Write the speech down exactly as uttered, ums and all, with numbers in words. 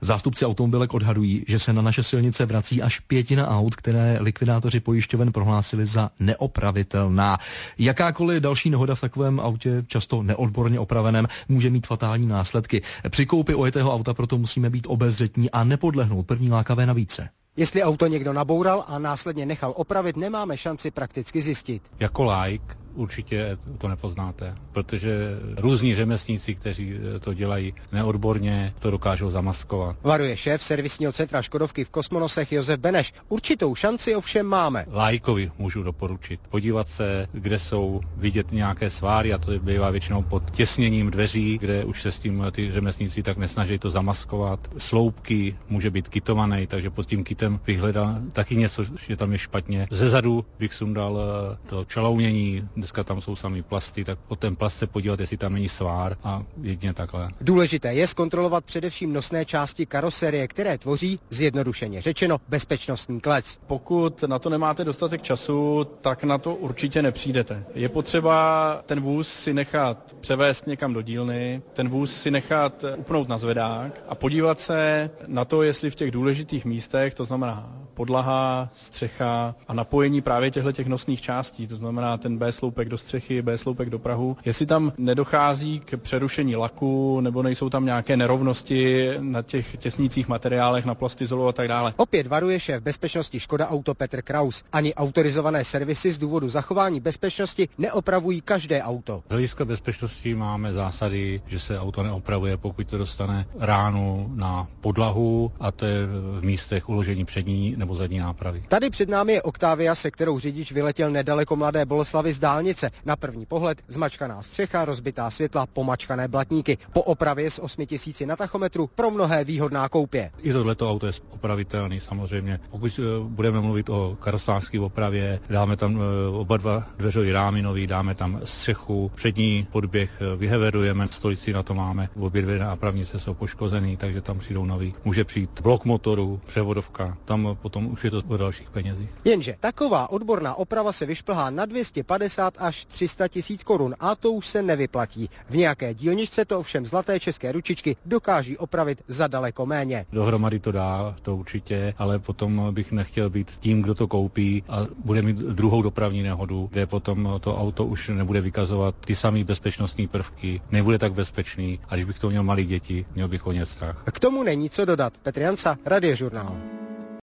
Zástupci automobilek odhadují, že se na naše silnice vrací až pětina aut, které likvidátoři pojišťoven prohlásili za neopravitelná. Jakákoliv další nehoda v takovém autě, často neodborně opraveném, může mít fatální následky. Při koupi ojetého auta proto musíme být obezřetní a nepodlehnout první lákavé nabídce. Jestli auto někdo naboural a následně nechal opravit, nemáme šanci prakticky zjistit. Jako laik určitě to nepoznáte, protože různí řemeslníci, kteří to dělají neodborně, to dokážou zamaskovat. Varuje šéf servisního centra Škodovky v Kosmonosech Josef Beneš. Určitou šanci ovšem máme. Laikovi můžu doporučit podívat se, kde jsou vidět nějaké sváry, a to bývá většinou pod těsněním dveří, kde už se s tím ty řemeslníci tak nesnaží to zamaskovat. Sloupky může být kytovaný, takže pod tím kytem bych hledal taky něco, že tam je špatně. Zezadu bych sundal to čalounění. Dneska tam jsou samý plasty, tak po ten plast se podívat, jestli tam není svár, a jedině takhle. Důležité je zkontrolovat především nosné části karoserie, které tvoří, zjednodušeně řečeno, bezpečnostní klec. Pokud na to nemáte dostatek času, tak na to určitě nepřijdete. Je potřeba ten vůz si nechat převést někam do dílny, ten vůz si nechat upnout na zvedák a podívat se na to, jestli v těch důležitých místech, to znamená podlaha, střecha a napojení právě těchto těch nosných částí, to znamená ten B-sloupek do střechy, B-sloupek do prahu, jestli tam nedochází k přerušení laku nebo nejsou tam nějaké nerovnosti na těch těsnících materiálech, na plastizolu a tak dále. Opět varuje šéf bezpečnosti Škoda Auto Petr Kraus. Ani autorizované servisy z důvodu zachování bezpečnosti neopravují každé auto. Z hlediska bezpečnosti máme zásady, že se auto neopravuje, pokud to dostane ránu na podlahu, a to je v místech uložení přední nebo zadní nápravy. Tady před námi je Octavia, se kterou řidič vyletěl nedaleko Mladé Boleslavi z dálnice. Na první pohled zmačkaná střecha, rozbitá světla, pomačkané blatníky. Po opravě s osmi tisíci na tachometru pro mnohé výhodná koupě. I tohleto auto je opravitelný samozřejmě. Pokud budeme mluvit o karosářské opravě, dáme tam oba dva dveřové rámy nový, dáme tam střechu, přední podběh vyheverujeme, stolici na to máme, obě dvě nápravnice jsou poškozený, takže tam přijdou nový. Může přijít blok motoru, převodovka, tam potom už je to o dalších penězích. Jenže taková odborná oprava se vyšplhá na dvě stě padesát až tři sta tisíc korun a to už se nevyplatí. V nějaké dílničce to ovšem zlaté české ručičky dokáží opravit za daleko méně. Dohromady to dá, to určitě, ale potom bych nechtěl být tím, kdo to koupí a bude mít druhou dopravní nehodu, kde potom to auto už nebude vykazovat ty samé bezpečnostní prvky, nebude tak bezpečný, a když bych to měl malý děti, měl bych o ně strach. K tomu není co dodat. Petr Jansa, Radiožurnál.